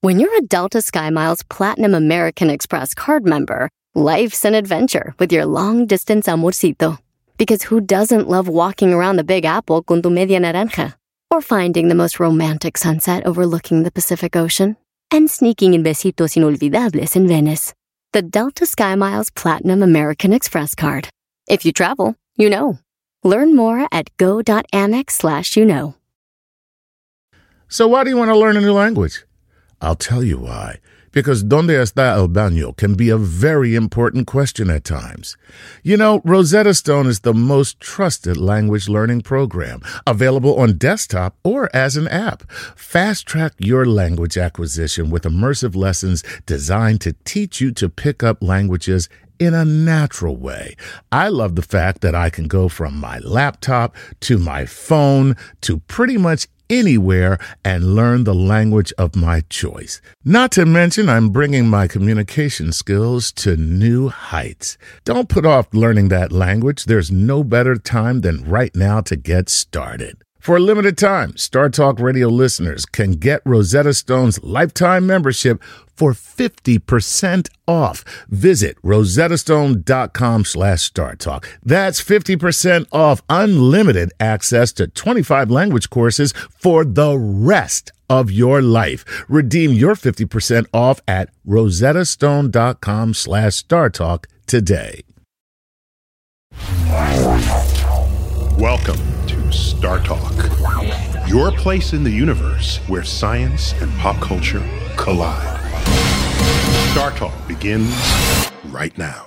When you're a Delta SkyMiles Platinum American Express card member, life's an adventure with your long-distance amorcito. Because who doesn't love walking around the Big Apple con tu media naranja? Or finding the most romantic sunset overlooking the Pacific Ocean? And sneaking in besitos inolvidables in Venice. The Delta SkyMiles Platinum American Express card. If you travel, you know. Learn more at go.amex/you-know. So why do you want to learn a new language? I'll tell you why. Because ¿Dónde está el baño? Can be a very important question at times. You know, Rosetta Stone is the most trusted language learning program, available on desktop or as an app. Fast-track your language acquisition with immersive lessons designed to teach you to pick up languages in a natural way. I love the fact that I can go from my laptop to my phone to pretty much anywhere and learn the language of my choice. Not to mention, I'm bringing my communication skills to new heights. Don't put off learning that language. There's no better time than right now to get started. For a limited time, Star Talk Radio listeners can get Rosetta Stone's lifetime membership for 50% off. Visit rosettastone.com/StarTalk. That's 50% off unlimited access to 25 language courses for the rest of your life. Redeem your 50% off at rosettastone.com/StarTalk today. Welcome to Star Talk, your place in the universe where science and pop culture collide. Star Talk begins right now.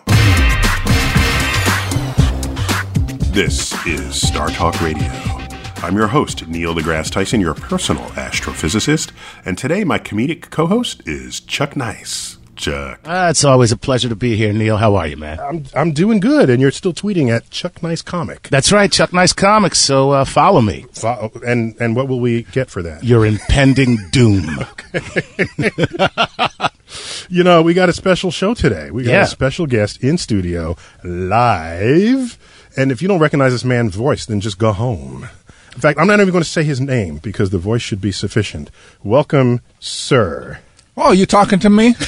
This is Star Talk Radio. I'm your host, Neil deGrasse Tyson, your personal astrophysicist, and today my comedic co-host is Chuck Nice. Chuck. It's always a pleasure to be here, Neil. How are you, man? I'm doing good, and you're still tweeting at Chuck Nice Comic. That's right, Chuck Nice Comics, so follow me. And what will we get for that? Your impending doom. You know, we got a special show today. We got a special guest in studio, live, and if you don't recognize this man's voice, then just go home. In fact, I'm not even going to say his name, because the voice should be sufficient. Welcome, sir. Oh, you talking to me?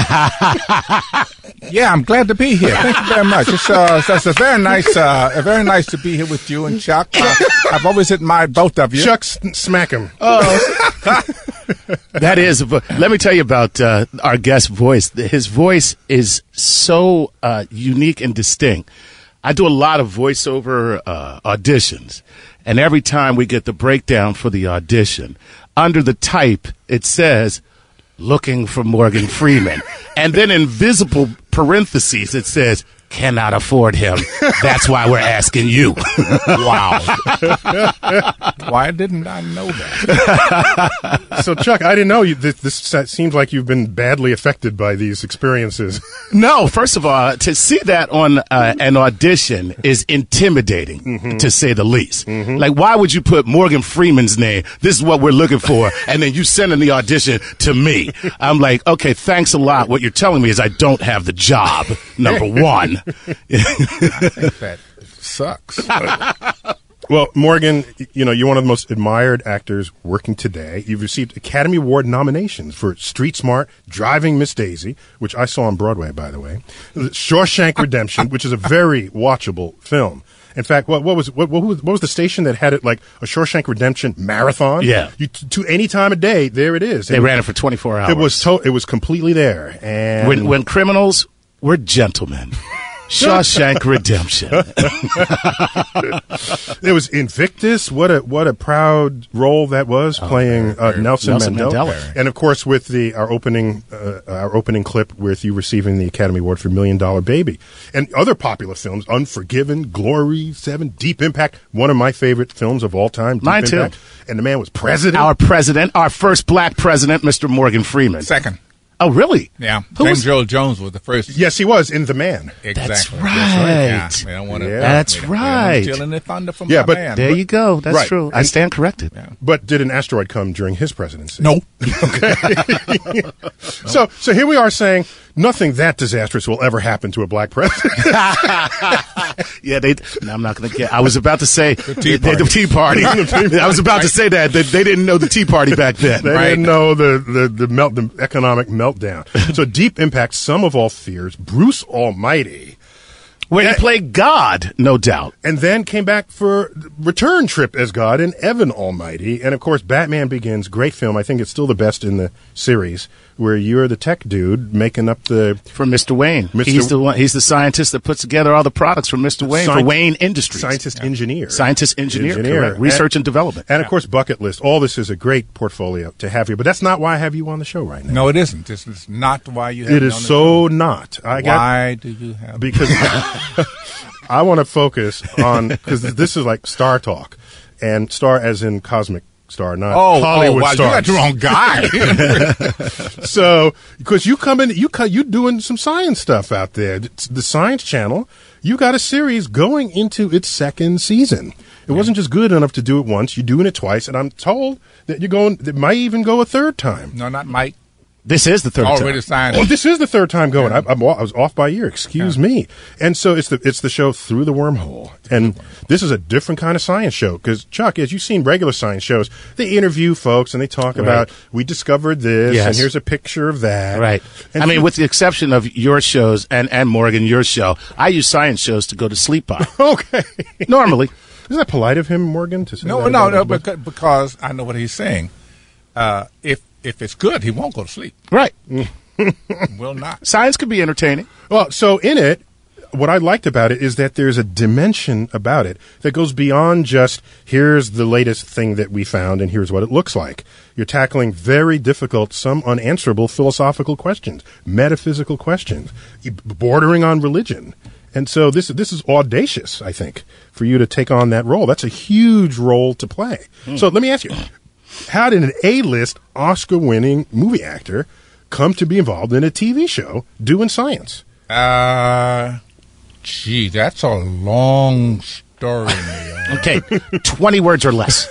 Yeah, I'm glad to be here. Thank you very much. It's very nice to be here with you and Chuck. I've always admired both of you. Chuck, smack him. Oh, that is. Let me tell you about our guest's voice. His voice is so unique and distinct. I do a lot of voiceover auditions, and every time we get the breakdown for the audition, under the type it says, "Looking for Morgan Freeman." And then in visible parentheses, it says, "Cannot afford him. That's why we're asking you." Wow. Why didn't I know that? So, Chuck, I didn't know. This seems like you've been badly affected by these experiences. No, first of all, to see that on an audition is intimidating, to say the least. Like, why would you put Morgan Freeman's name? This is what we're looking for. And then you send in the audition to me. I'm like, okay, thanks a lot. What you're telling me is I don't have the job, number one. I think that sucks. Well, Morgan, you know, you're one of the most admired actors working today. You've received Academy Award nominations for Street Smart, Driving Miss Daisy, which I saw on Broadway, by the way, Shawshank Redemption, which is a very watchable film. In fact, what was the station that had it like a Shawshank Redemption marathon? Yeah. To any time of day, there it is. They ran it for 24 hours. It was completely there. And when criminals were gentlemen. Shawshank Redemption. There was Invictus. What a proud role that was, playing Nelson Mandela. And of course, with our opening clip with you receiving the Academy Award for $1 Million Baby, and other popular films, Unforgiven, Glory, 7, Deep Impact, one of my favorite films of all time. Mine too. And the man was president. Our first black president, Mr. Morgan Freeman. Second. Oh, really? Yeah. James Earl Jones was the first. Yes, he was in The Man. Exactly. That's right. Yeah. We don't want to. That's right. Stealing the thunder from Yeah, my but man. There you go. That's true. I stand corrected. Yeah. But did an asteroid come during his presidency? No. Okay. So here we are saying, nothing that disastrous will ever happen to a black president. Yeah, I'm not going to get. I was about to say the Tea Party. I was about to say that they didn't know the Tea Party back then. They didn't know the economic meltdown. So Deep Impact, Sum of All Fears, Bruce Almighty. Where he played God, no doubt. And then came back for return trip as God in Evan Almighty. And, of course, Batman Begins, great film. I think it's still the best in the series, where you're the tech dude making up the... For Mr. Wayne. He's the one. He's the scientist that puts together all the products for Mr. Wayne, for Wayne Industries. Scientist-engineer. Scientist-engineer, correct. Research and development. And, of course, Bucket List. All this is a great portfolio to have here. But that's not why I have you on the show right now. No, it isn't. This is not why you have me It is on the so show. not. Why do you have me? Because I want to focus on, because this is like Star Talk, and star as in cosmic star, not Hollywood wow, star. you got the wrong guy. So, because you come in, you doing some science stuff out there. It's the Science Channel, you got a series going into its second season. It wasn't just good enough to do it once, you're doing it twice, and I'm told that it might even go a third time. No, not Mike. This is the third Already time. signed. Oh, this is the third time going. I was off by a year. Excuse me. And so it's the show Through the Wormhole, and this is a different kind of science show. Because Chuck, as you've seen regular science shows, they interview folks and they talk about we discovered this, and here's a picture of that. Right. And I mean, with the exception of your shows and Morgan, your show, I use science shows to go to sleep on. Okay. Normally. Isn't that polite of him, Morgan, to say No, that? no, because I know what he's saying. If it's good, he won't go to sleep. Right. Will not. Science can be entertaining. Well, so in it, what I liked about it is that there's a dimension about it that goes beyond just here's the latest thing that we found and here's what it looks like. You're tackling very difficult, some unanswerable philosophical questions, metaphysical questions, bordering on religion. And so this is audacious, I think, for you to take on that role. That's a huge role to play. So let me ask you, how did an A-list Oscar-winning movie actor come to be involved in a TV show doing science? Gee, that's a long story, Neil. Okay, 20 words or less.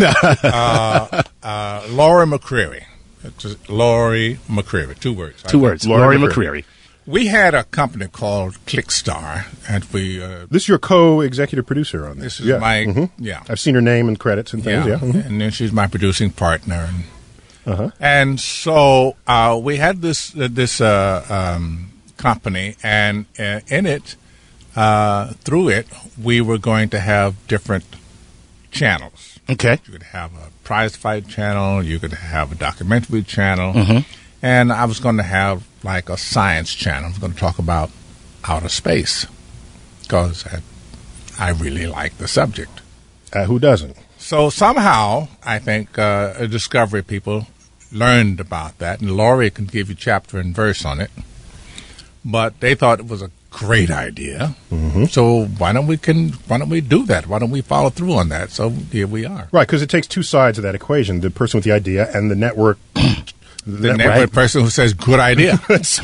Laurie McCreary. It's Laurie McCreary. 2 words. Two words. Laurie McCreary. We had a company called Clickstar, and we... This is your co-executive producer on this. This is my... Yeah. I've seen her name and credits and things, yeah. And then she's my producing partner. And so we had this company, and in it, through it, we were going to have different channels. Okay. You could have a prize fight channel, you could have a documentary channel, and I was going to have like a science channel. I was going to talk about outer space because I really like the subject. Who doesn't? So somehow, I think Discovery people learned about that, and Laurie can give you chapter and verse on it. But they thought it was a great idea. So why don't we do that? Why don't we follow through on that? So here we are. Right, because it takes two sides of that equation: the person with the idea and the network. The network person who says good idea.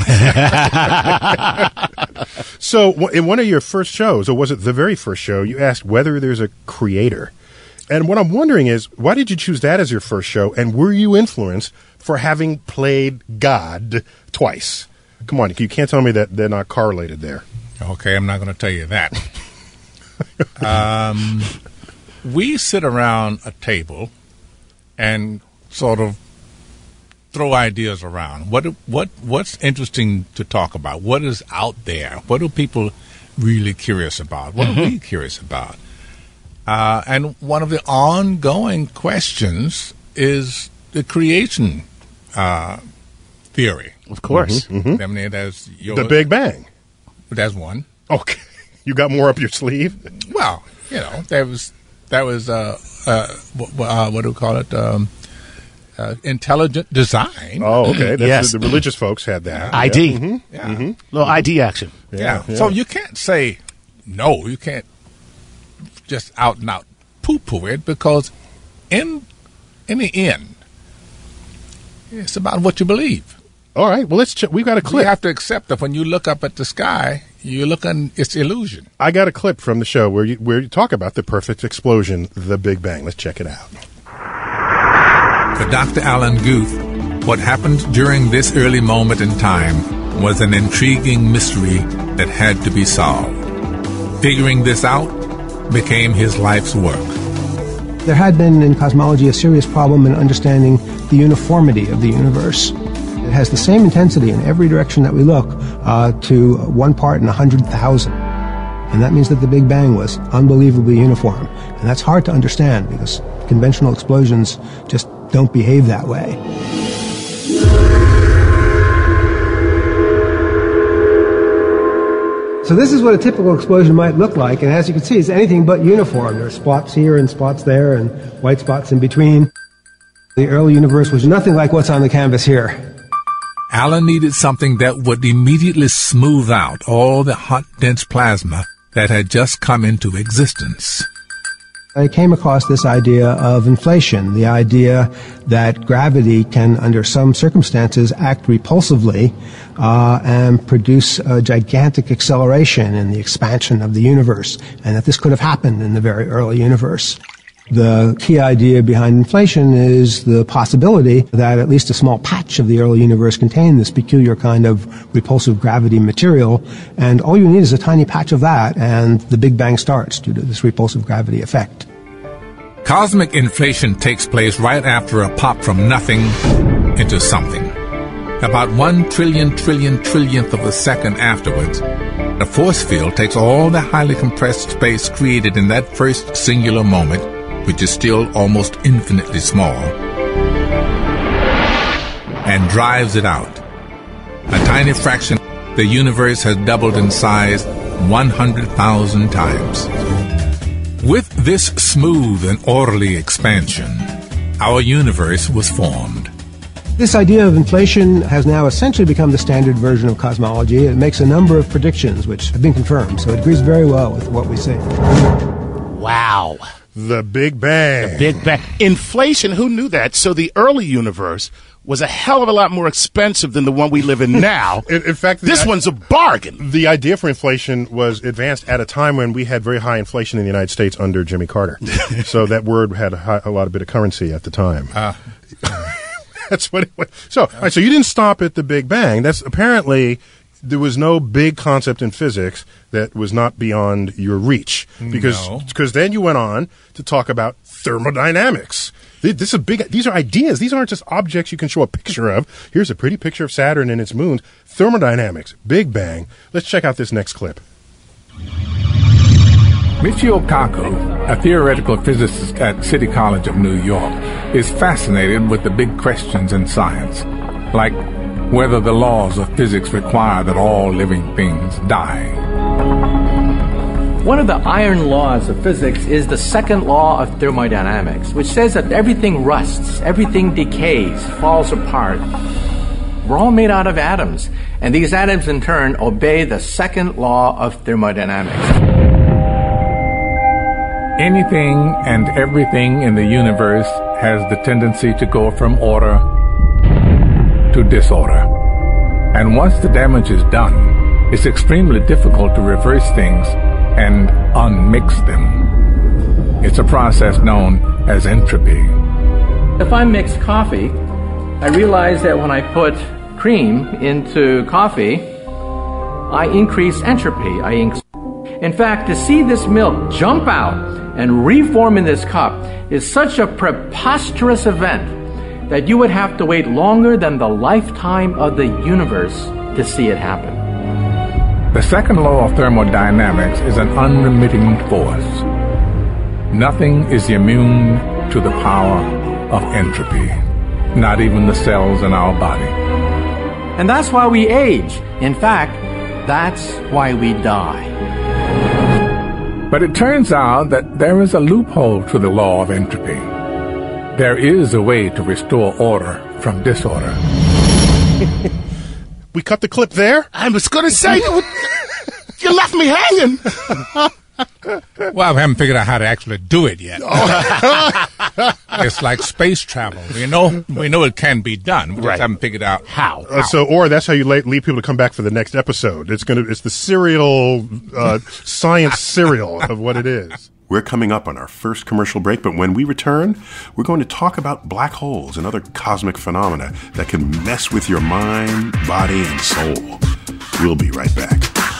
So in one of your first shows, or was it the very first show, you asked whether there's a creator. And what I'm wondering is, why did you choose that as your first show? And were you influenced for having played God twice? Come on, you can't tell me that they're not correlated there. Okay, I'm not going to tell you that. We sit around a table and sort of throw ideas around. What's interesting to talk about? What is out there? What are people really curious about? What are we curious about? And one of the ongoing questions is the creation theory. Of course. I mean, there's The Big Bang. That's one. Okay. You got more up your sleeve? Well, that was what do we call it? Intelligent design. Oh, okay. That's Yes. the religious folks had that. ID. Yeah. Little ID action. Yeah. So you can't say no. You can't just out and out poo-poo it, because in the end, it's about what you believe. All right. Well, let's check. We've got a You clip. have to accept that when you look up at the sky, you're looking, it's illusion. I got a clip from the show where you talk about the perfect explosion, the Big Bang. Let's check it out. For Dr. Alan Guth, what happened during this early moment in time was an intriguing mystery that had to be solved. Figuring this out became his life's work. There had been in cosmology a serious problem in understanding the uniformity of the universe. It has the same intensity in every direction that we look to 1 part in 100,000. And that means that the Big Bang was unbelievably uniform. And that's hard to understand because conventional explosions just don't behave that way. So this is what a typical explosion might look like, and as you can see, it's anything but uniform. There are spots here and spots there and white spots in between. The early universe was nothing like what's on the canvas here. Alan needed something that would immediately smooth out all the hot, dense plasma that had just come into existence. I came across this idea of inflation, the idea that gravity can, under some circumstances, act repulsively and produce a gigantic acceleration in the expansion of the universe, and that this could have happened in the very early universe. The key idea behind inflation is the possibility that at least a small patch of the early universe contained this peculiar kind of repulsive gravity material, and all you need is a tiny patch of that, and the Big Bang starts due to this repulsive gravity effect. Cosmic inflation takes place right after a pop from nothing into something. About 1 trillionth of a second afterwards, the force field takes all the highly compressed space created in that first singular moment, which is still almost infinitely small, and drives it out. A tiny fraction, the universe has doubled in size 100,000 times. With this smooth and orderly expansion, our universe was formed. This idea of inflation has now essentially become the standard version of cosmology. It makes a number of predictions which have been confirmed, so it agrees very well with what we see. Wow. The Big Bang. The Big Bang. Inflation, who knew that? So the early universe was a hell of a lot more expensive than the one we live in now. In fact, this one's a bargain. The idea for inflation was advanced at a time when we had very high inflation in the United States under Jimmy Carter. So that word had a lot of bit of currency at the time. That's what it was. So, all right, so you didn't stop at the Big Bang. That's apparently there was no big concept in physics that was not beyond your reach. Because then you went on to talk about thermodynamics. This is big. These are ideas. These aren't just objects you can show a picture of. Here's a pretty picture of Saturn and its moons. Thermodynamics, Big Bang. Let's check out this next clip. Michio Kaku, a theoretical physicist at City College of New York, is fascinated with the big questions in science, like whether the laws of physics require that all living things die. One of the iron laws of physics is the second law of thermodynamics, which says that everything rusts, everything decays, falls apart. We're all made out of atoms, and these atoms in turn obey the second law of thermodynamics. Anything and everything in the universe has the tendency to go from order to disorder. And once the damage is done, it's extremely difficult to reverse things and unmix them. It's a process known as entropy. If I mix coffee, I realize that when I put cream into coffee, I increase entropy. In fact, to see this milk jump out and reform in this cup is such a preposterous event that you would have to wait longer than the lifetime of the universe to see it happen. The second law of thermodynamics is an unremitting force. Nothing is immune to the power of entropy, not even the cells in our body. And that's why we age. In fact, that's why we die. But it turns out that there is a loophole to the law of entropy. There is a way to restore order from disorder. We cut the clip there? I was going to say, you left me hanging. Well, I haven't figured out how to actually do it yet. It's like space travel. We know it can be done. We just haven't figured out how. Or that's how you lead people to come back for the next episode. It's the serial science serial of what it is. We're coming up on our first commercial break, but when we return, we're going to talk about black holes and other cosmic phenomena that can mess with your mind, body, and soul. We'll be right back.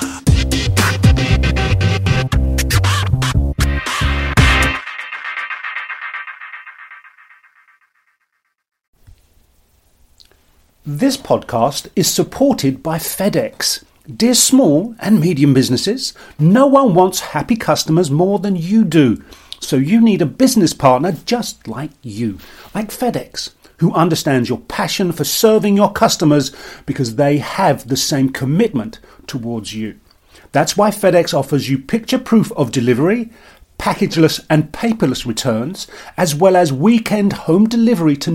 This podcast is supported by FedEx. Dear small and medium businesses, no one wants happy customers more than you do. So you need a business partner just like you, like FedEx, who understands your passion for serving your customers because they have the same commitment towards you. That's why FedEx offers you picture proof of delivery, packageless and paperless returns, as well as weekend home delivery to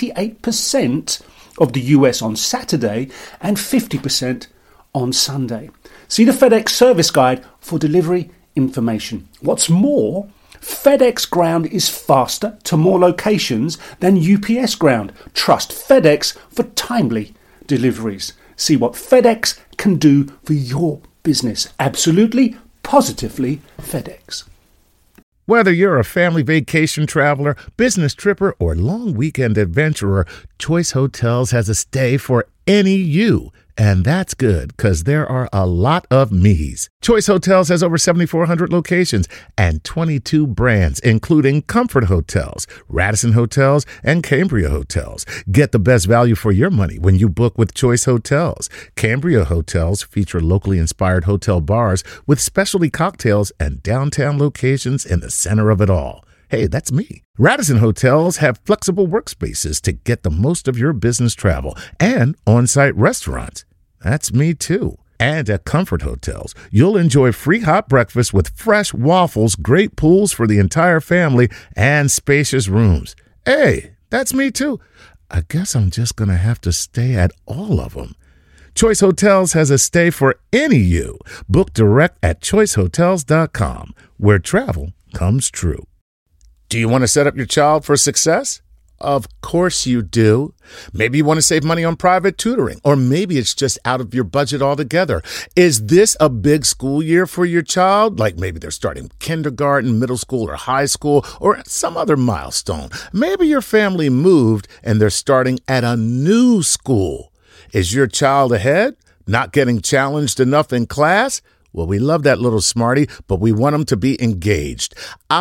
98% of the US on Saturday and 50% on Sunday. See the FedEx service guide for delivery information. What's more, FedEx Ground is faster to more locations than UPS Ground. Trust FedEx for timely deliveries. See what FedEx can do for your business. Absolutely, positively FedEx. Whether you're a family vacation traveler, business tripper, or long weekend adventurer, Choice Hotels has a stay for any you. And that's good, because there are a lot of me's. Choice Hotels has over 7,400 locations and 22 brands, including Comfort Hotels, Radisson Hotels, and Cambria Hotels. Get the best value for your money when you book with Choice Hotels. Cambria Hotels feature locally inspired hotel bars with specialty cocktails and downtown locations in the center of it all. Hey, that's me. Radisson Hotels have flexible workspaces to get the most of your business travel and on-site restaurants. That's me too. And at Comfort Hotels, you'll enjoy free hot breakfast with fresh waffles, great pools for the entire family, and spacious rooms. Hey, that's me too. I guess I'm just going to have to stay at all of them. Choice Hotels has a stay for any you. Book direct at choicehotels.com, where travel comes true. Do you want to set up your child for success? Of course you do. Maybe you want to save money on private tutoring, or maybe it's just out of your budget altogether. Is this a big school year for your child? Like maybe they're starting kindergarten, middle school, or high school, or some other milestone. Maybe your family moved and they're starting at a new school. Is your child ahead? Not getting challenged enough in class? Well, we love that little smarty, but we want them to be engaged.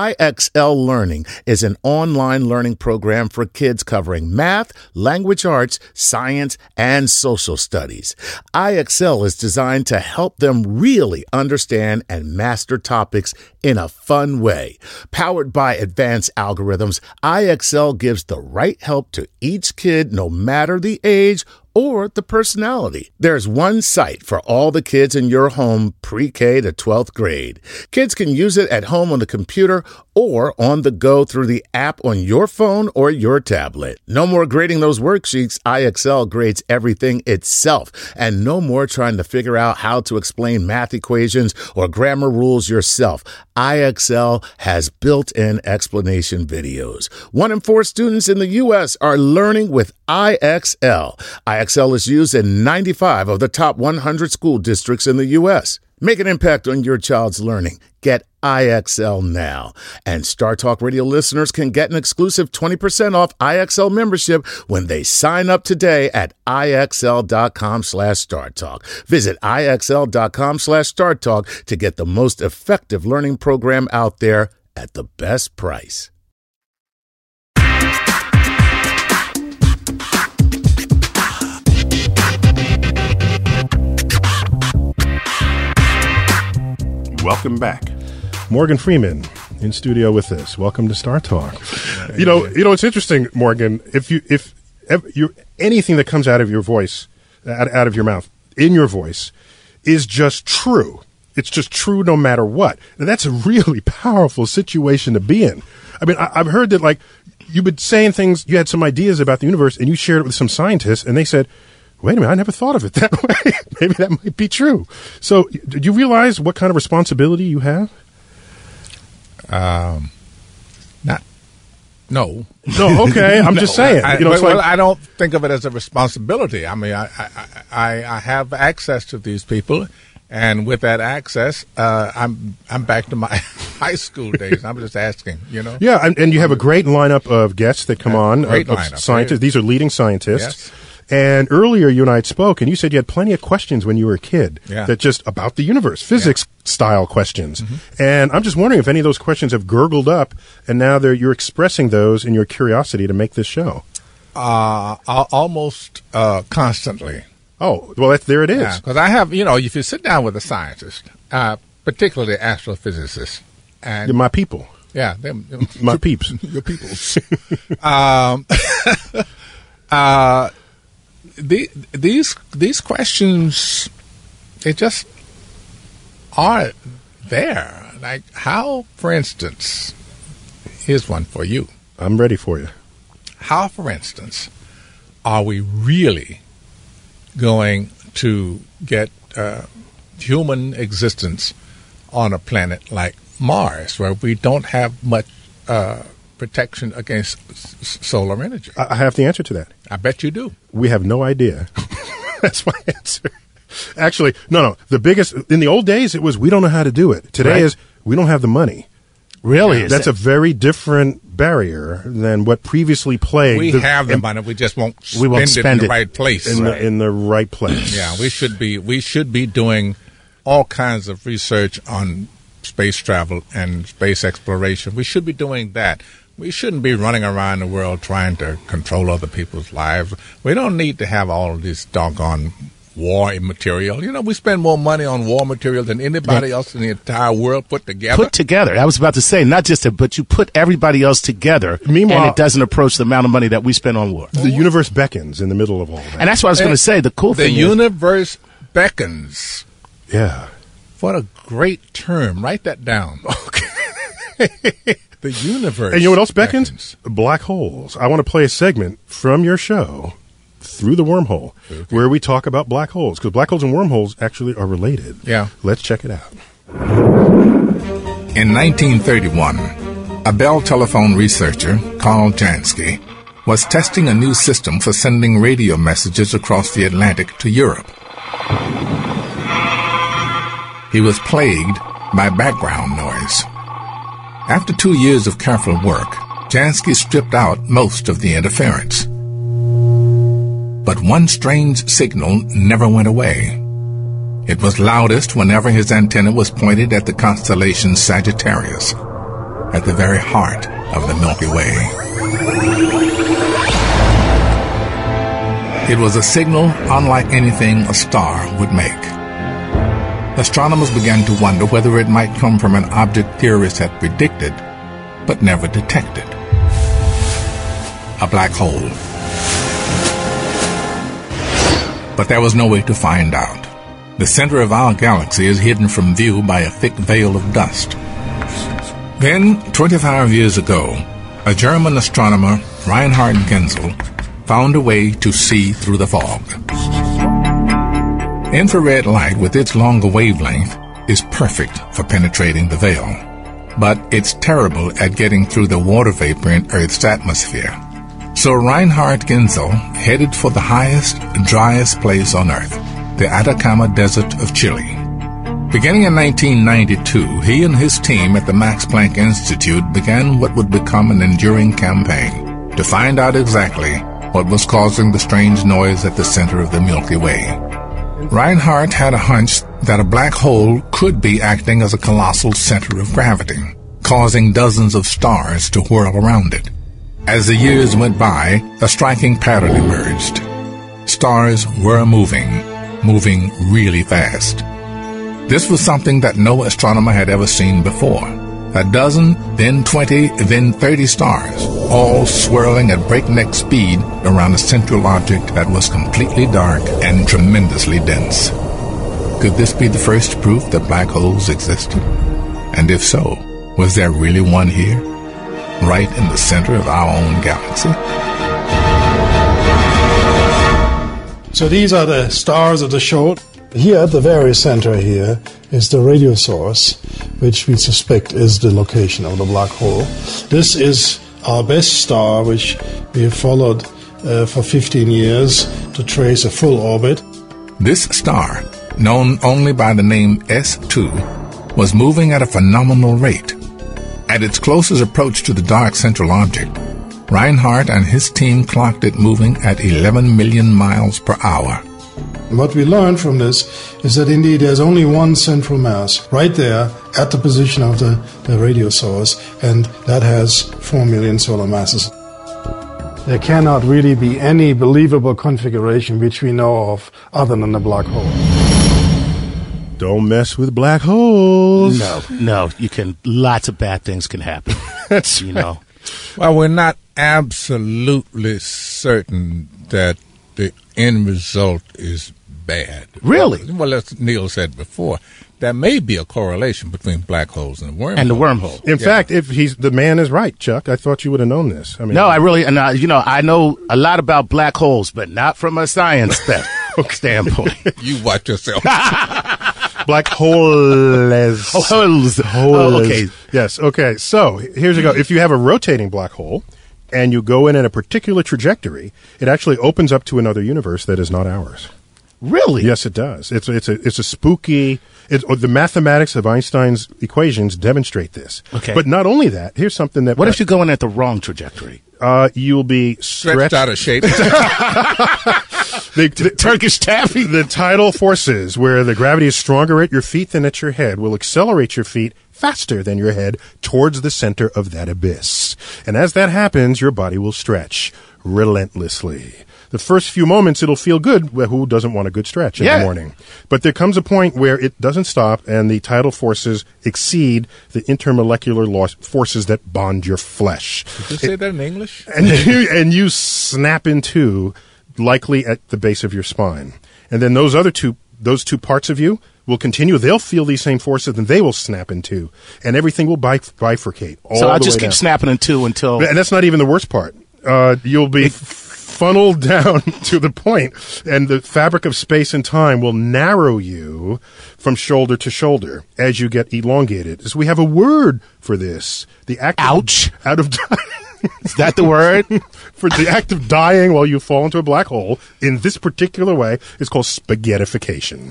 IXL Learning is an online learning program for kids covering math, language arts, science, and social studies. IXL is designed to help them really understand and master topics in a fun way. Powered by advanced algorithms, IXL gives the right help to each kid no matter the age or the personality. There's one site for all the kids in your home pre-K to 12th grade. Kids can use it at home on the computer or on the go through the app on your phone or your tablet. No more grading those worksheets. IXL grades everything itself. And no more trying to figure out how to explain math equations or grammar rules yourself. IXL has built-in explanation videos. 1 in 4 students in the U.S. are learning with IXL. IXL is used in 95 of the top 100 school districts in the U.S. Make an impact on your child's learning. Get IXL now. And Star Talk Radio listeners can get an exclusive 20% off IXL membership when they sign up today at IXL.com/StarTalk. Visit IXL.com/StarTalk to get the most effective learning program out there at the best price. Welcome back. Morgan Freeman in studio with us. Welcome to Star Talk. You know, it's interesting, Morgan. If anything that comes out of your voice, out of your mouth, in your voice, is just true. It's just true no matter what. Now, that's a really powerful situation to be in. I mean, I've heard that, like, you've been saying things, you had some ideas about the universe, and you shared it with some scientists, and they said, wait a minute, I never thought of it that way. Maybe that might be true. So, did you realize what kind of responsibility you have? No. No, okay. I'm just saying. I don't think of it as a responsibility. I mean, I have access to these people, and with that access, I'm back to my high school days. I'm just asking, you know. Yeah, and you have a great lineup of guests that come on, great of lineup, scientists. right. These are leading scientists. Yes. And earlier you and I had spoke, and you said you had plenty of questions when you were a kid. Yeah. That just about the universe, physics-style questions. And I'm just wondering if any of those questions have gurgled up, and now you're expressing those in your curiosity to make this show. Almost constantly. Oh, well, there it is. Yeah, because I have, you know, if you sit down with a scientist, particularly astrophysicists, and My people. yeah, My peeps. your peoples. These questions, they just are there. Like how, for instance, here's one for you. I'm ready for you. How, for instance, are we really going to get human existence on a planet like Mars, where we don't have much protection against solar energy? I have the answer to that. I bet you do. We have no idea. That's my answer. Actually, no. The biggest, in the old days, it was we don't know how to do it. Today Right. is we don't have the money. Really? That's a very different barrier than what previously plagued. We have the money, we just won't We won't spend spend it in it. the right place. in the right place. Yeah, we should be doing all kinds of research on space travel and space exploration. We should be doing that. We shouldn't be running around the world trying to control other people's lives. We don't need to have all of this doggone war material. You know, we spend more money on war material than anybody else in the entire world put together. Put together. I was about to say, not just but you put everybody else together, Meanwhile- and it doesn't approach the amount of money that we spend on war. The universe beckons in the middle of all that. And that's what I was going to say. The cool The thing is, universe beckons. Yeah. What a great term. Write that down. Okay. The universe. And you know what else beckons? Black holes. I want to play a segment from your show, Through the Wormhole, where we talk about black holes, because black holes and wormholes actually are related. Yeah. Let's check it out. In 1931, a Bell telephone researcher, Carl Jansky, was testing a new system for sending radio messages across the Atlantic to Europe. He was plagued by background noise. After 2 years of careful work, Jansky stripped out most of the interference. But one strange signal never went away. It was loudest whenever his antenna was pointed at the constellation Sagittarius, at the very heart of the Milky Way. It was a signal unlike anything a star would make. Astronomers began to wonder whether it might come from an object theorists had predicted, but never detected. A black hole. But there was no way to find out. The center of our galaxy is hidden from view by a thick veil of dust. Then, 25 years ago, a German astronomer, Reinhard Genzel, found a way to see through the fog. Infrared light with its longer wavelength is perfect for penetrating the veil, but it's terrible at getting through the water vapor in Earth's atmosphere. So Reinhard Genzel headed for the highest, driest place on Earth, the Atacama Desert of Chile. Beginning in 1992, he and his team at the Max Planck Institute began what would become an enduring campaign to find out exactly what was causing the strange noise at the center of the Milky Way. Reinhardt had a hunch that a black hole could be acting as a colossal center of gravity, causing dozens of stars to whirl around it. As the years went by, a striking pattern emerged. Stars were moving really fast. This was something that no astronomer had ever seen before. A dozen, then 20, then 30 stars, all swirling at breakneck speed around a central object that was completely dark and tremendously dense. Could this be the first proof that black holes existed? And if so, was there really one here, right in the center of our own galaxy? So these are the stars of the show. Here at the very center here is the radio source, which we suspect is the location of the black hole. This is our best star, which we have followed for 15 years to trace a full orbit. This star, known only by the name S2, was moving at a phenomenal rate, At its closest approach to the dark central object, Reinhardt and his team clocked it moving at 11 million miles per hour. What we learned from this is that indeed there's only one central mass right there at the position of the radio source, and that has 4 million solar masses. There cannot really be any believable configuration which we know of other than a black hole. Don't mess with black holes. No, you can. Lots of bad things can happen. That's you know. Well, we're not absolutely certain that the end result is bad. Really? Well, as Neil said before, there may be a correlation between black holes and wormholes. And the wormhole. In fact, if the man is right, Chuck, I thought you would have known this. I mean, No, I really, and I know a lot about black holes, but not from a science standpoint. You watch yourself. black holes. Holes. Oh, okay. Yes. Okay. So here's you go. If you have a rotating black hole and you go in a particular trajectory, it actually opens up to another universe that is not ours. Really? Yes, it does. It's a spooky. The mathematics of Einstein's equations demonstrate this. Okay. But not only that. Here's something that. What if you're going at the wrong trajectory? You'll be Stretched out of shape. The Turkish taffy. The tidal forces, where the gravity is stronger at your feet than at your head, will accelerate your feet faster than your head towards the center of that abyss. And as that happens, your body will stretch relentlessly. The first few moments, it'll feel good. Well, who doesn't want a good stretch in the morning? But there comes a point where it doesn't stop, and the tidal forces exceed the intermolecular forces that bond your flesh. Did you say that in English? And you snap in two, likely at the base of your spine. And then those two parts of you will continue. They'll feel these same forces, and they will snap in two. And everything will bifurcate all So the I'll just way keep down. snapping in two until... And that's not even the worst part. You'll be funneled down to the point, and the fabric of space and time will narrow you from shoulder to shoulder as you get elongated. So we have a word for this. The act Ouch. Out of Is that the word? For the act of dying while you fall into a black hole in this particular way is called spaghettification.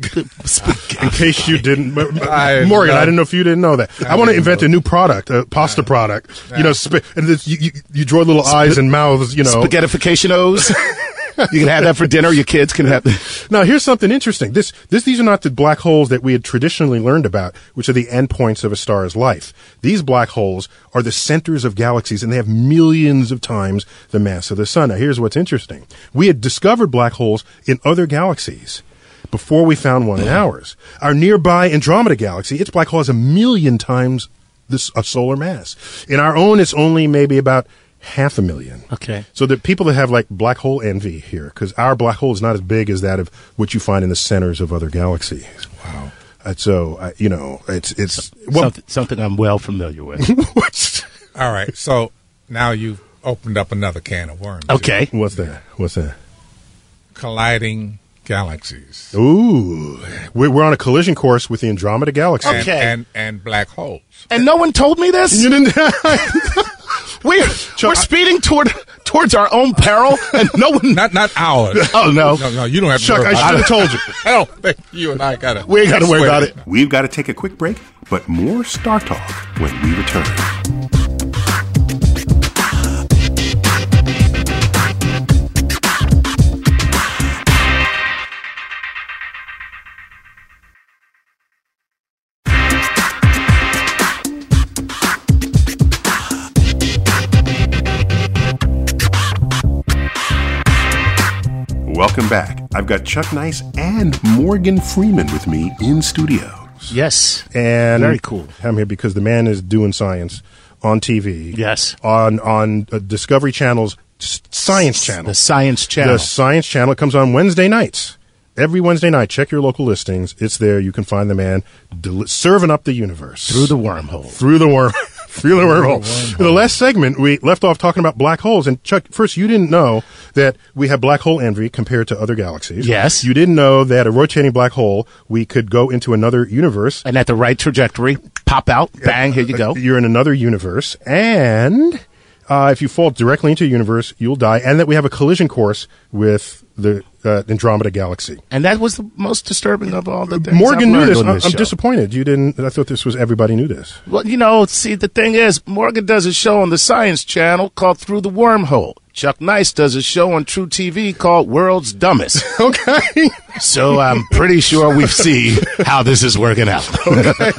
In case you didn't, Morgan, I didn't know if you didn't know that. I want to invent a new product, a pasta product. You know, and this, you draw little eyes and mouths. You know, Spaghettification-os. You can have that for dinner. Your kids can have. Now, here's something interesting. These are not the black holes that we had traditionally learned about, which are the endpoints of a star's life. These black holes are the centers of galaxies, and they have millions of times the mass of the sun. Now, here's what's interesting. We had discovered black holes in other galaxies before we found one in ours. Our nearby Andromeda galaxy, its black hole has 1 million times a solar mass. In our own, it's only maybe about 500,000. Okay. So the people that have like black hole envy here, because our black hole is not as big as that of what you find in the centers of other galaxies. Wow. So it's something I'm well familiar with. All right. So now you've opened up another can of worms. Okay. What's that? Colliding galaxies. Ooh, we're on a collision course with the Andromeda galaxy. Okay. And black holes. And no one told me this? You didn't. We're speeding towards our own peril, and no one. Not ours. Oh no, no, you don't have to. Chuck, worry I about should have it. told you. I don't think you and I gotta. We ain't got to worry about it. We've got to take a quick break, but more Star Talk when we return. Welcome back. I've got Chuck Nice and Morgan Freeman with me in studio. Yes. And very cool. I'm here because the man is doing science on TV. Yes. On Discovery Channel's Science Channel. The Science Channel. The Science Channel comes on Wednesday nights. Every Wednesday night, check your local listings. It's there. You can find the man serving up the universe. Through the wormhole. Through the wormhole. In the last segment, we left off talking about black holes. And Chuck, first, you didn't know that we have black hole envy compared to other galaxies. Yes. You didn't know that a rotating black hole, we could go into another universe. And at the right trajectory, pop out, bang, here you go. You're in another universe. And if you fall directly into a universe, you'll die. And that we have a collision course with the Andromeda Galaxy. And that was the most disturbing of all the things Morgan I've knew learned this. on I'm show. disappointed. You didn't. I thought this was everybody knew this. Well, see, the thing is, Morgan does a show on the Science Channel called Through the Wormhole. Chuck Nice does a show on True TV called World's Dumbest. Okay. So I'm pretty sure we've seen how this is working out. Okay.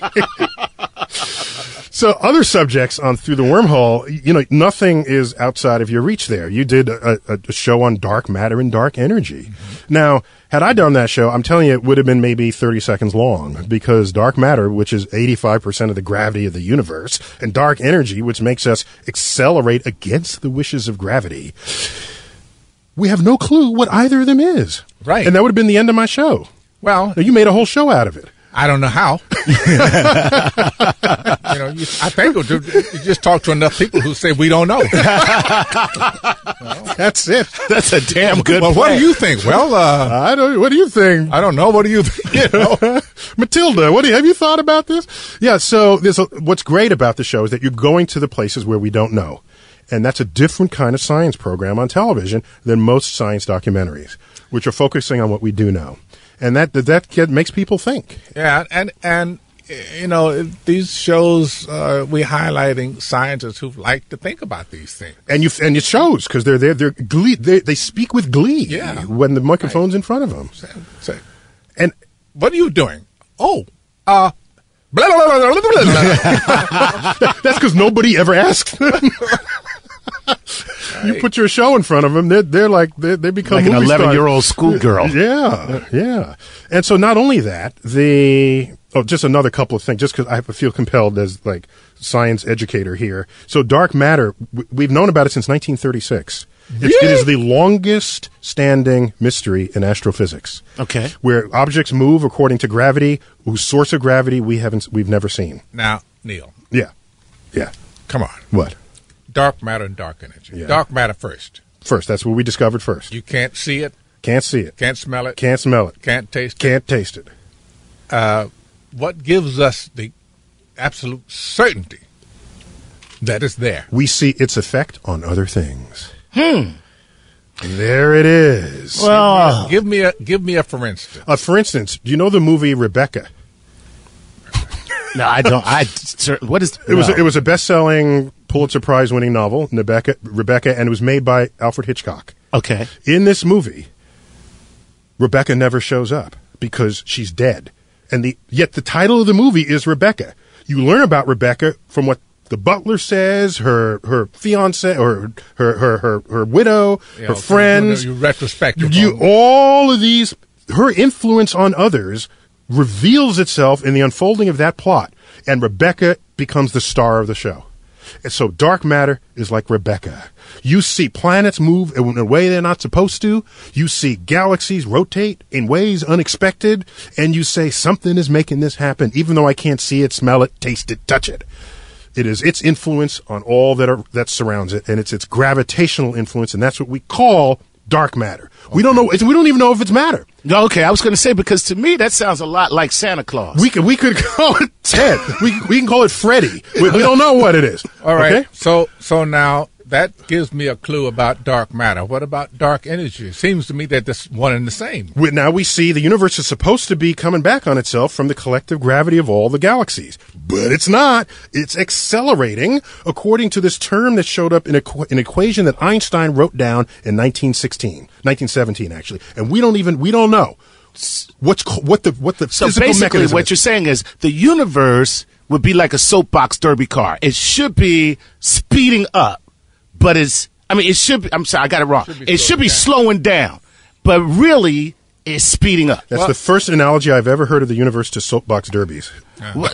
So other subjects on Through the Wormhole, nothing is outside of your reach there. You did a show on dark matter and dark energy. Mm-hmm. Now, had I done that show, I'm telling you, it would have been maybe 30 seconds long, because dark matter, which is 85% of the gravity of the universe, and dark energy, which makes us accelerate against the wishes of gravity, we have no clue what either of them is. Right. And that would have been the end of my show. Well, now, you made a whole show out of it. I don't know how. I think you just talk to enough people who say we don't know. That's it. That's a damn good Well, plan. what do you think? Well, I don't. What do you think? I don't know. What do you think? Matilda, have you thought about this? Yeah. So what's great about the show is that you're going to the places where we don't know, and that's a different kind of science program on television than most science documentaries, which are focusing on what we do know. And that makes people think. Yeah, and these shows we're highlighting scientists who like to think about these things. And it shows, because they're glee. They speak with glee when the microphone's in front of them. And what are you doing? Oh, blah, blah, blah, blah, blah, blah. That's because nobody ever asks them. You put your show in front of them, they become like an movie 11-year-old schoolgirl. Yeah. And so not only that, just another couple of things, just because I feel compelled as science educator here. So dark matter, we've known about it since 1936. Really? It is the longest standing mystery in astrophysics. Okay. Where objects move according to gravity, whose source of gravity we've never seen. Now, Neil. Yeah. Come on. What? Dark matter and dark energy. Yeah. Dark matter first. That's what we discovered first. You can't see it. Can't see it. Can't smell it. Can't smell it. Can't taste it. Can't taste it. What gives us the absolute certainty that it's there? We see its effect on other things. There it is. Well, give me a for instance. For instance, do you know the movie Rebecca? No, I don't. What is it? Was a best-selling Pulitzer Prize-winning novel, Rebecca, and it was made by Alfred Hitchcock. Okay. In this movie, Rebecca never shows up because she's dead, and yet the title of the movie is Rebecca. You learn about Rebecca from what the butler says, her fiance, or her widow, her friends. You retrospective. All of these, her influence on others reveals itself in the unfolding of that plot, and Rebecca becomes the star of the show. And so dark matter is like Rebecca. You see planets move in a way they're not supposed to. You see galaxies rotate in ways unexpected, and you say something is making this happen, even though I can't see it, smell it, taste it, touch it. It is its influence on all that surrounds it, and it's its gravitational influence, and that's what we call dark matter. Okay. We don't know. We don't even know if it's matter. Okay, I was going to say, because to me that sounds a lot like Santa Claus. We could call it Ted. we can call it Freddy. We don't know what it is. All right. Okay? So now that gives me a clue about dark matter. What about dark energy? It seems to me that this one and the same. Now we see the universe is supposed to be coming back on itself from the collective gravity of all the galaxies. But it's not. It's accelerating according to this term that showed up in an equation that Einstein wrote down in 1917 actually. And we don't know what the so physical basically mechanism what is. You're saying is the universe would be like a soapbox derby car. It should be speeding up. But it should be, I'm sorry, I got it wrong. It should be slowing down, but really it's speeding up. That's the first analogy I've ever heard of the universe to soapbox derbies. Wait,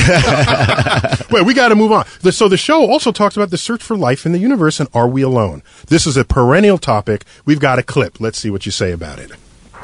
we got to move on. So the show also talks about the search for life in the universe and are we alone? This is a perennial topic. We've got a clip. Let's see what you say about it.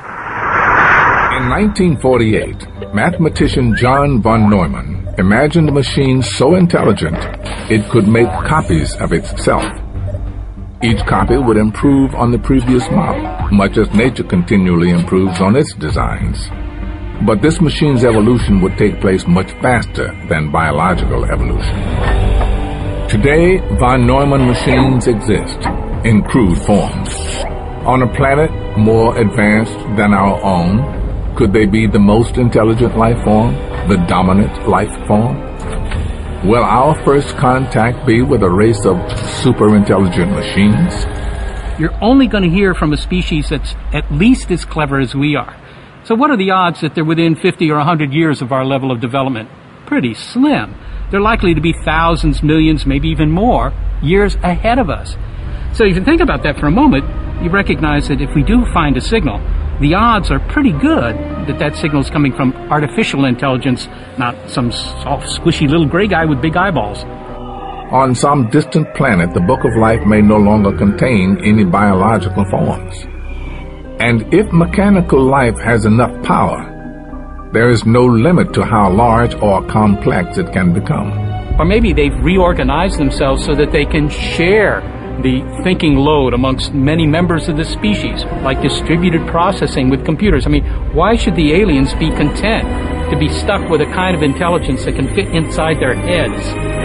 In 1948, mathematician John von Neumann imagined a machine so intelligent it could make copies of itself. Each copy would improve on the previous model, much as nature continually improves on its designs. But this machine's evolution would take place much faster than biological evolution. Today, von Neumann machines exist in crude forms. On a planet more advanced than our own, could they be the most intelligent life form, the dominant life form? Will our first contact be with a race of super-intelligent machines? You're only going to hear from a species that's at least as clever as we are. So what are the odds that they're within 50 or 100 years of our level of development? Pretty slim. They're likely to be thousands, millions, maybe even more years ahead of us. So if you think about that for a moment, you recognize that if we do find a signal, the odds are pretty good that that signal is coming from artificial intelligence, not some soft, squishy little gray guy with big eyeballs. On some distant planet, the Book of Life may no longer contain any biological forms. And if mechanical life has enough power, there is no limit to how large or complex it can become. Or maybe they've reorganized themselves so that they can share the thinking load amongst many members of the species, like distributed processing with computers. I mean, why should the aliens be content to be stuck with a kind of intelligence that can fit inside their heads?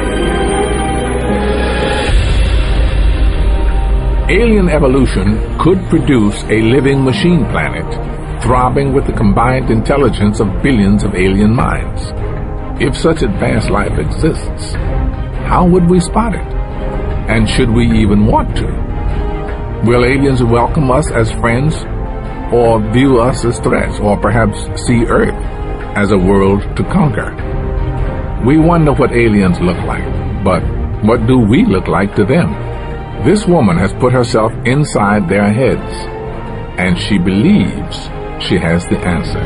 Alien evolution could produce a living machine planet, throbbing with the combined intelligence of billions of alien minds. If such advanced life exists, how would we spot it? And should we even want to? Will aliens welcome us as friends, or view us as threats, or perhaps see Earth as a world to conquer? We wonder what aliens look like, but what do we look like to them? This woman has put herself inside their heads, and she believes she has the answer.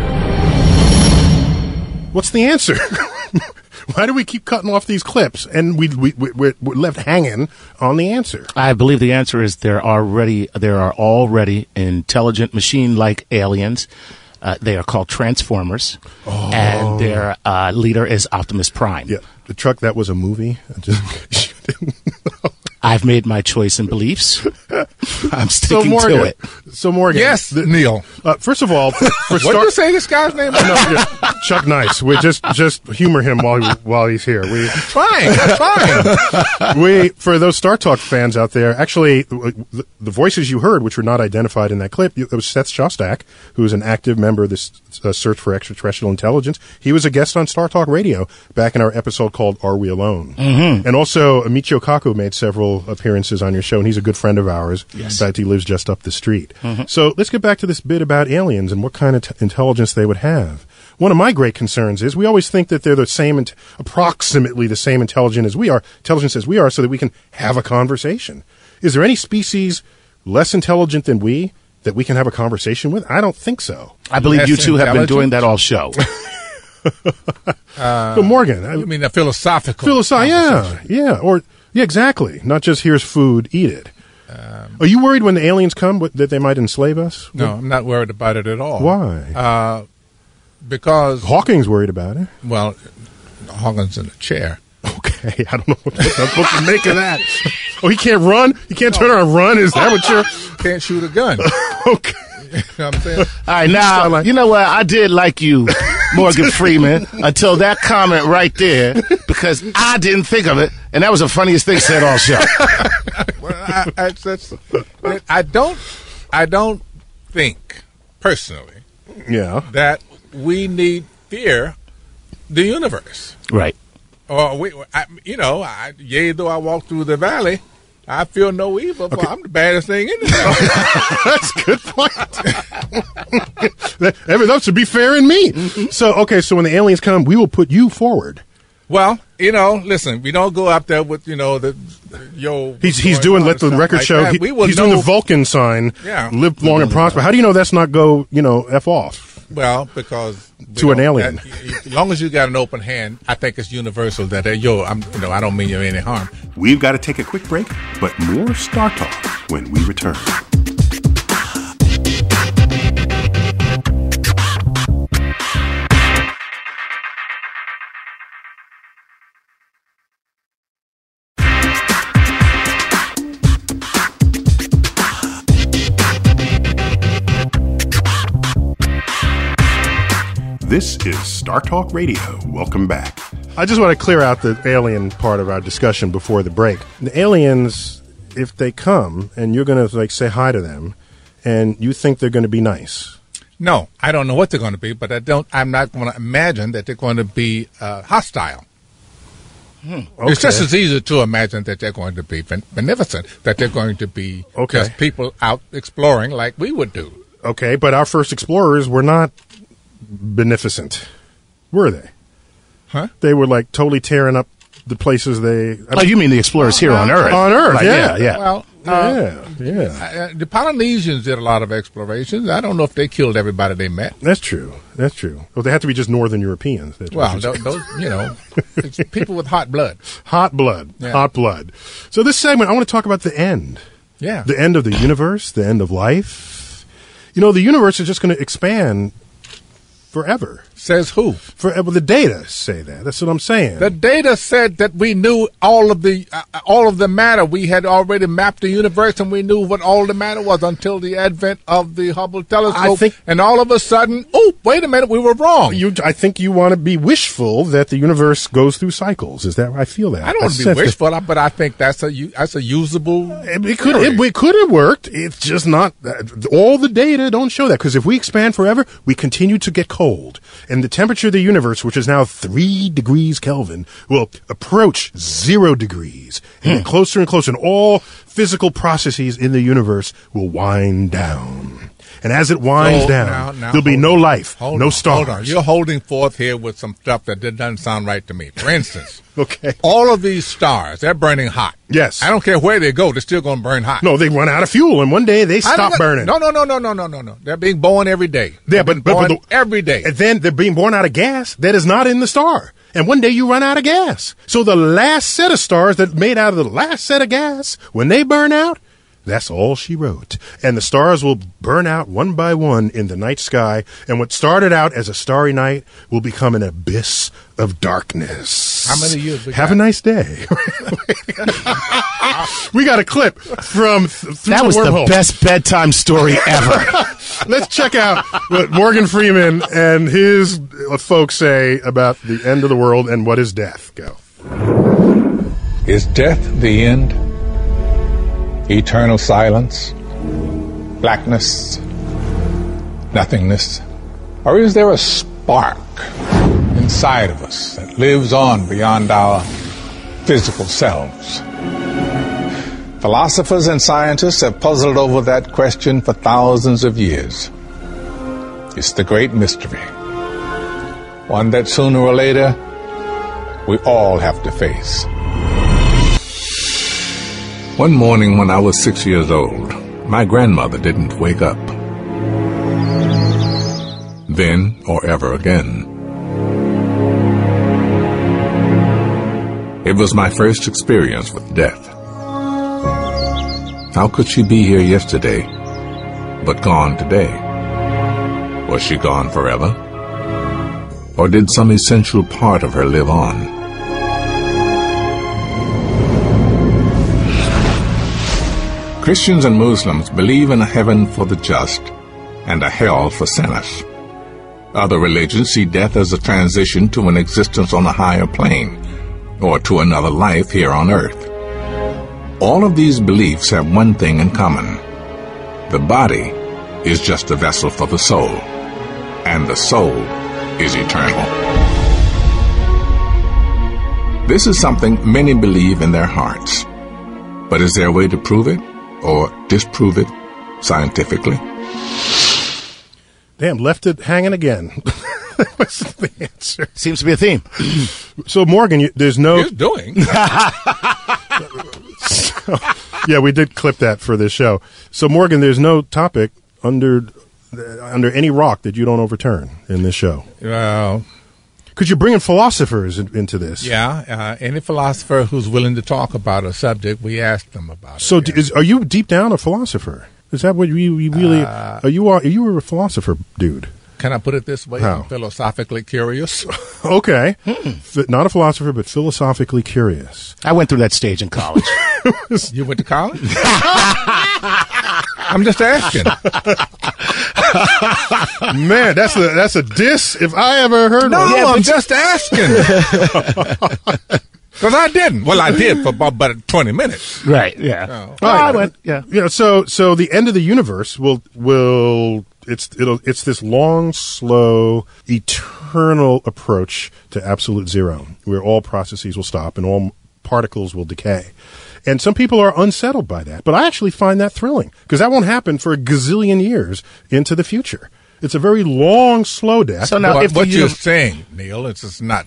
What's the answer? Why do we keep cutting off these clips and we're left hanging on the answer? I believe the answer is there are already intelligent machine-like aliens. They are called Transformers, and their leader is Optimus Prime. Yeah, the truck that was a movie. I've made my choice and beliefs. I'm sticking to it. So Morgan, yes, Neil. First of all, what did you say this guy's name? Chuck Nice. We just humor him while he's here. That's fine. For those Star Talk fans out there, actually, the voices you heard, which were not identified in that clip, it was Seth Shostak, who is an active member of this Search for Extraterrestrial Intelligence. He was a guest on Star Talk Radio back in our episode called "Are We Alone?" Mm-hmm. And also, Michio Kaku made several appearances on your show, and he's a good friend of ours. Yes. In fact, he lives just up the street. Mm-hmm. So let's get back to this bit about aliens and what kind of intelligence they would have. One of my great concerns is we always think that they're the same, approximately the same intelligence as we are, so that we can have a conversation. Is there any species less intelligent than we that we can have a conversation with? I don't think so. I believe you two have been doing that all show. But Morgan, you mean a philosophical? Yeah, exactly. Not just here's food, eat it. Are you worried when the aliens come that they might enslave us? No, I'm not worried about it at all. Why? Because Hawking's worried about it. Well, Hawking's in a chair. Okay, I don't know what I'm supposed to make of that. Oh, he can't run? He can't turn around and run? Is that what you're... Can't shoot a gun. Okay. You know what I'm saying? All right, now, you know what? I did like you, Morgan Freeman, until that comment right there, because I didn't think of it, and that was the funniest thing said all show. Well, I don't think, personally, that we need fear the universe. Right. Or yea, though I walk through the valley, I feel no evil, but I'm the baddest thing in the That's a good point. That should be fair in me. Mm-hmm. So when the aliens come, we will put you forward. Well, listen, we don't go out there with, He's doing, let the record show, he's doing the Vulcan sign, live long and prosper. How do you know that's not go, F off? Well, because to an alien. As long as you got an open hand, I think it's universal that I don't mean you any harm. We've got to take a quick break, but more Star Talk when we return. This is Star Talk Radio. Welcome back. I just want to clear out the alien part of our discussion before the break. The aliens, if they come and you're going to say hi to them, and you think they're going to be nice. No, I don't know what they're going to be, but I'm not going to imagine that they're going to be hostile. Okay. It's just as easy to imagine that they're going to be beneficent, that they're going to be just people out exploring like we would do. Okay, but our first explorers were not beneficent, were they? Huh? They were like totally tearing up the places they... Oh, you mean the explorers here on Earth? On Earth, like, yeah. Well, the Polynesians did a lot of explorations. I don't know if they killed everybody they met. That's true. Well, they have to be just Northern Europeans. Well, those, it's people with hot blood. Hot blood. So this segment, I want to talk about the end. Yeah. The end of the universe, the end of life. The universe is just going to expand forever. Says who? Forever. The data say that. That's what I'm saying. The data said that we knew all of the matter. We had already mapped the universe, and we knew what all the matter was until the advent of the Hubble telescope. And all of a sudden, wait a minute, we were wrong. I think you want to be wishful that the universe goes through cycles. Is that? I feel that. I don't want to be wishful, but I think that's a usable. It could have worked. It's just not. All the data don't show that, because if we expand forever, we continue to get cold. And the temperature of the universe, which is now 3 degrees Kelvin, will approach 0 degrees. And get closer and closer. And all physical processes in the universe will wind down. And as it winds down, there'll be no life, no stars. Hold on. You're holding forth here with some stuff that doesn't sound right to me. For instance, okay, all of these stars, they're burning hot. Yes. I don't care where they go, they're still going to burn hot. No, they run out of fuel, and one day they stop burning. No. They're being born every day. Every day. And then they're being born out of gas that is not in the star. And one day you run out of gas. So the last set of stars that made out of the last set of gas, when they burn out, that's all she wrote. And the stars will burn out one by one in the night sky. And what started out as a starry night will become an abyss of darkness. How many years? Have a nice day. We got a clip from that was the best bedtime story ever. Let's check out what Morgan Freeman and his folks say about the end of the world and what is death. Go. Is death the end? Eternal silence, blackness, nothingness? Or is there a spark inside of us that lives on beyond our physical selves? Philosophers and scientists have puzzled over that question for thousands of years. It's the great mystery, one that sooner or later we all have to face. One morning when I was 6 years old, my grandmother didn't wake up. Then or ever again. It was my first experience with death. How could she be here yesterday, but gone today? Was she gone forever? Or did some essential part of her live on? Christians and Muslims believe in a heaven for the just and a hell for sinners. Other religions see death as a transition to an existence on a higher plane or to another life here on earth. All of these beliefs have one thing in common. The body is just a vessel for the soul, and the soul is eternal. This is something many believe in their hearts. But is there a way to prove it or disprove it scientifically? Damn, left it hanging again. What's the answer? Seems to be a theme. So, Morgan, there's no... He's doing. Yeah, we did clip that for this show. So, Morgan, there's no topic under any rock that you don't overturn in this show. Well... Because you're bringing philosophers into this. Yeah, any philosopher who's willing to talk about a subject, we ask them about it. So, are you deep down a philosopher? Is that what you really are? You a philosopher, dude? Can I put it this way? How? I'm philosophically curious. Okay. Not a philosopher, but philosophically curious. I went through that stage in college. You went to college? I'm just asking. Man, that's a diss if I ever heard one. No, I'm just asking. Because I didn't. Well, I did for about 20 minutes. Right, yeah. Oh, I went, yeah. So the end of the universe it's this long, slow, eternal approach to absolute zero, where all processes will stop and all particles will decay. And some people are unsettled by that, but I actually find that thrilling because that won't happen for a gazillion years into the future. It's a very long, slow death. So now, what you're saying, Neil, there's no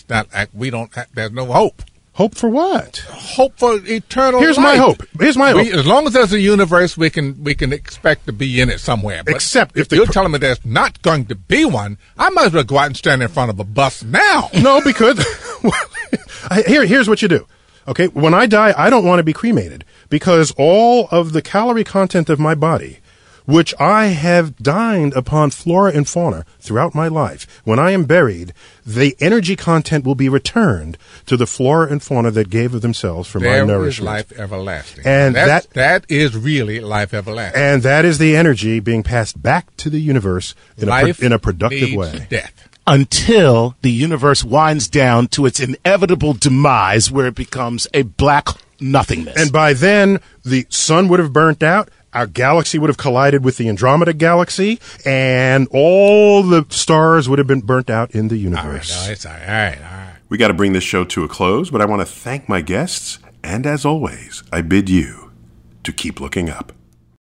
hope. Hope for what? Hope for eternal Here's life. my hope. As long as there's a universe, we can expect to be in it somewhere. But except if you're telling me there's not going to be one, I might as well go out and stand in front of a bus now. No, because here's what you do. Okay, when I die, I don't want to be cremated because all of the calorie content of my body, which I have dined upon flora and fauna throughout my life, when I am buried, the energy content will be returned to the flora and fauna that gave of themselves for my nourishment. There is life everlasting. And that is really life everlasting. And that is the energy being passed back to the universe in a productive way. Death. Until the universe winds down to its inevitable demise where it becomes a black nothingness. And by then, the sun would have burnt out, our galaxy would have collided with the Andromeda galaxy, and all the stars would have been burnt out in the universe. All right. We got to bring this show to a close, but I want to thank my guests, and as always, I bid you to keep looking up.